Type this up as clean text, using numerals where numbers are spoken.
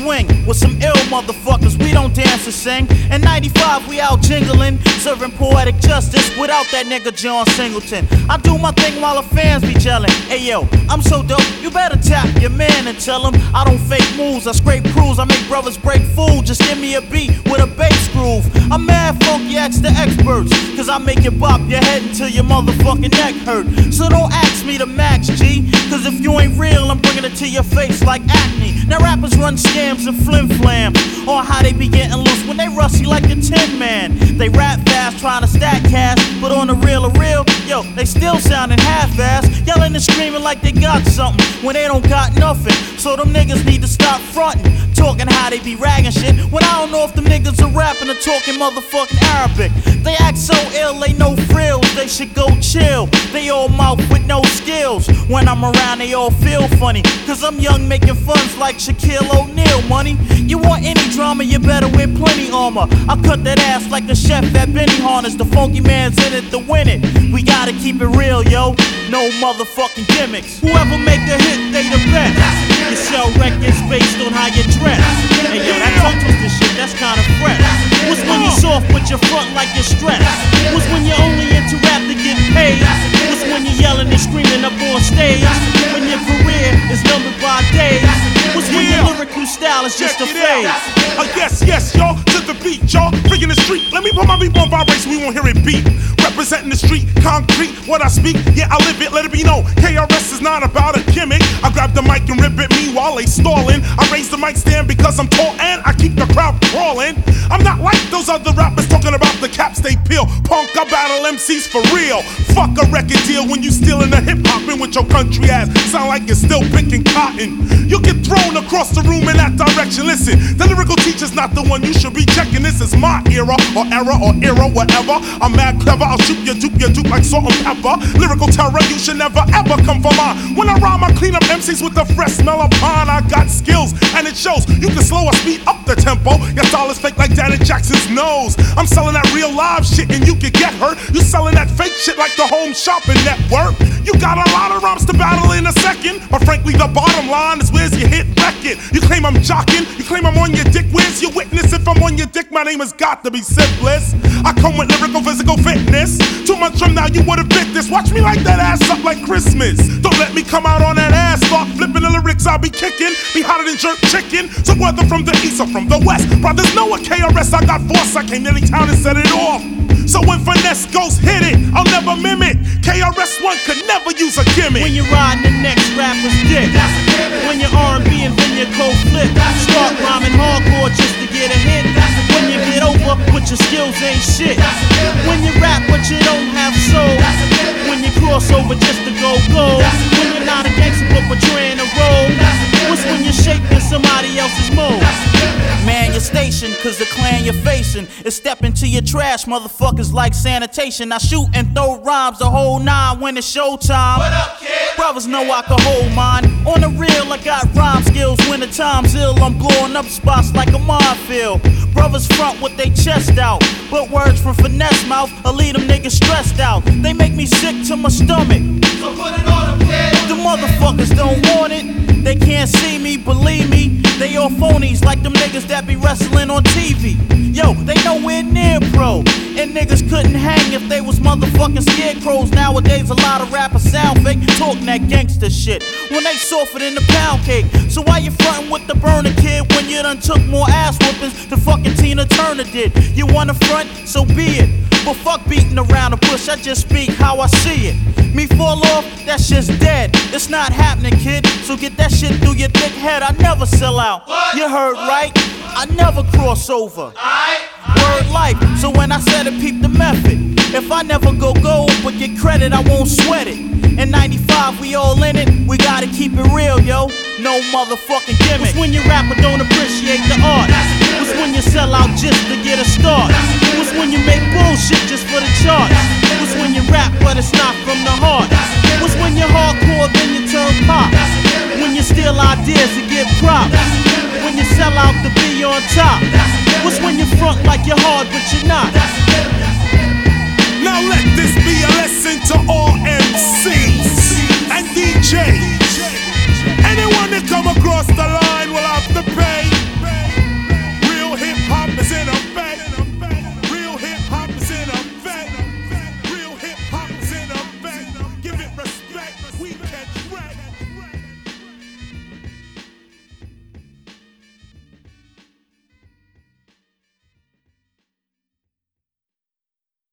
swing with some ill motherfuckers. We don't dance or sing. In 95 we out jingling, serving poetic justice without that nigga John Singleton. I do my thing while the fans be gelling. Hey yo, I'm so dope, you better tap your man and tell him I don't fake moves, I scrape crews, I make brothers break food. Just give me a beat with a bass groove. I'm mad funky, ask the experts, cause I make you bop your head until your motherfucking neck hurt. So don't ask me to max, G, cause if you ain't real, I'm bringing it to your face like acne. Now rappers run scams and flim flam on how they be getting loose when they rusty like a tin man. They rap fast trying to stack cash, but on the real or real, yo, they still sounding half-ass, yelling and screaming like they got something when they don't got nothing. So them niggas need to stop fronting, talking how they be ragging shit, when I don't know if them niggas are rapping or talking motherfucking Arabic. They act so ill, they no frills, they should go chill. They all mouth with no skills. When I'm around, they all feel funny, cause I'm young making funs like Shaquille O'Neal money. You want any drama, you better wear plenty armor. I cut that ass like a chef at Benny Harness. The funky man's in it to win it. We gotta keep it real, yo. No motherfucking gimmicks. Whoever make a hit, they the best. You sell records based on how you dress. Hey yo, that tongue twister shit, that's kinda fresh. What's when you soft but you front like you're stressed? What's when you only into rap to get paid? What's when you yelling and screaming up on stage? When your career is numbered by days? What's when your lyrical style is just a phase? Yes, y'all, to the beat, y'all. Freaking the street. Let me put my beat on vibration, we won't hear it beat. Representing the street, concrete, what I speak, yeah, I live it, let it be known. KRS is not about a gimmick. I grab the mic and rip it, meanwhile they stalling. I raise the mic stand because I'm tall and I keep the crowd crawling. I'm not like those other rappers talking about the caps they peel. Punk, I battle MCs for real. Fuck a record deal when you stealing the hip-hopping with your country ass. Sound like you're still picking cotton. You get thrown across the room in that direction. Listen, the lyrical teacher's not the one you should be checking. This is my era, or era, whatever. I'm mad clever, I'll shoot you, dupe like salt and pepper. Lyrical terror, you should never ever come for mine. When I rhyme, I clean up MCs with the fresh smell of pine. I got skills, and it shows. You can slow or speed up the tempo. Your style is fake like Janet Jackson's nose. I'm selling that real live shit, and you can get hurt. You selling that fake shit like the Home Shopping Network. You got a lot of rhymes to battle in a second, but frankly, the bottom line is where's your hit record? You claim I'm jocking, you claim I'm on your dick. Where's your witness? If I'm on your dick, my name has got to be Syphilis. I come with lyrical, physical fitness. 2 months from now, you would've bit this. Watch me light that ass up like Christmas. Don't let me come out on that ass. Start flipping the lyrics, I'll be kicking. Be hotter than jerk chicken. So whether from the east or from the west, brothers know what KRS, I got force. I came to any town and set it off. So when finesse goes hit it, I'll never mimic. KRS-One could never use a gimmick. When you're riding the next rapper's dick, when you're R&B and then you cold flip, start rhyming hardcore just to get a hit. When you get over, but your skills ain't shit. When you rap but you don't have soul. When you cross over just to go gold. When you're not a gangster but portraying a role. What's when you're shaping somebody else's mold? Man, your station, cause the clan you're facing is stepping to your trash, motherfuckers like sanitation. I shoot and throw rhymes the whole 9 when it's showtime. What up, kid? Brothers know I can hold mine. On the real, I got rhyme skills. When the time's ill, I'm blowing up spots like a minefield. Brothers front with they chest out, but words from finesse mouth will leave them niggas stressed out. They make me sick to my stomach. So put it on them, kid. The motherfuckers don't want it. They can't see me, believe me. They all phonies like them niggas that be wrestling on TV. Yo, they nowhere near pro. And niggas couldn't hang if they was motherfucking scarecrows. Nowadays a lot of rappers sound fake, talking that gangster shit when they softer than the pound cake. So why you frontin' with the burner kid when you done took more ass whoopings than fucking Tina Turner did? You wanna front? So be it. But fuck beating around the bush, I just speak how I see it. Me fall off, that shit's dead. It's not happening, kid. So get that shit through your thick head. I never sell out. What? You heard right? I never cross over. Aight? Word life. So when I said it, peep the method. If I never go gold but get credit, I won't sweat it. In 95, we all in it. We gotta keep it real, yo. No motherfucking gimmick. It's when your rapper don't appreciate the art. It's when you sell out just to get a start. It's when you make bullshit just for the charts. It's when you rap but it's not from the heart. It's when you're hardcore then you turn pop. When you steal ideas to get props. When you sell out to be on top. It's when you front like you're hard but you're not. Now let this be a lesson to all MCs and DJs. Anyone that come across the line